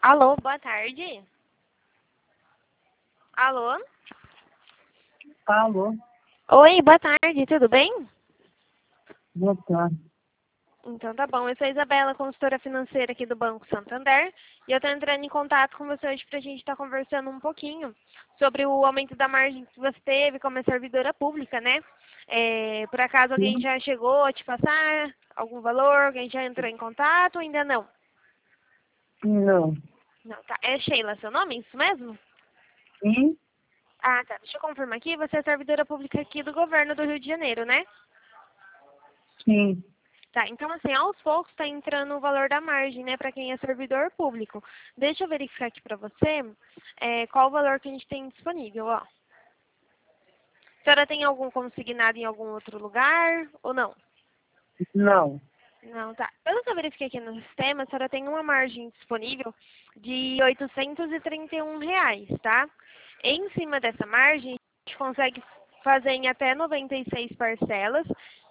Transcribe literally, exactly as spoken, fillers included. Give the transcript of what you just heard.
Alô, boa tarde. Alô? Alô, Oi, boa tarde, tudo bem? boa tarde. Então tá bom, eu sou a Isabela, consultora financeira aqui do Banco Santander, e eu tô entrando em contato com você hoje pra gente estar conversando um pouquinho sobre o aumento da margem que você teve como servidora pública, né? É, por acaso alguém Sim, já chegou a te passar algum valor? Alguém já entrou em contato ou ainda não? não. Não, tá. É Sheila seu nome, isso mesmo? Sim, Ah, tá. Deixa eu confirmar aqui, você é servidora pública aqui do governo do Rio de Janeiro, né? sim. Tá, então assim, aos poucos está entrando o valor da margem, né, para quem é servidor público. Deixa eu verificar aqui para você é, qual o valor que a gente tem disponível, ó. A senhora tem algum consignado em algum outro lugar ou não? Não. Não, tá. Pelo que eu verifiquei aqui no sistema, a senhora tem uma margem disponível de oitocentos e trinta e um reais, tá? Em cima dessa margem, a gente consegue fazer em até noventa e seis parcelas